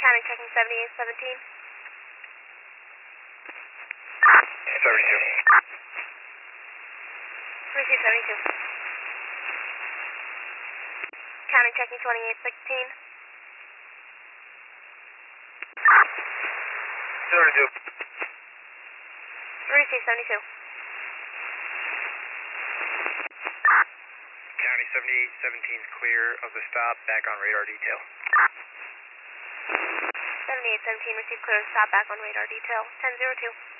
County checking 7817. 72. Receive 72. County checking 2816. 72. Receive 72. County 7817 is clear of the stop, back on radar detail. 7817, receive clear to stop, back on radar detail. 1002.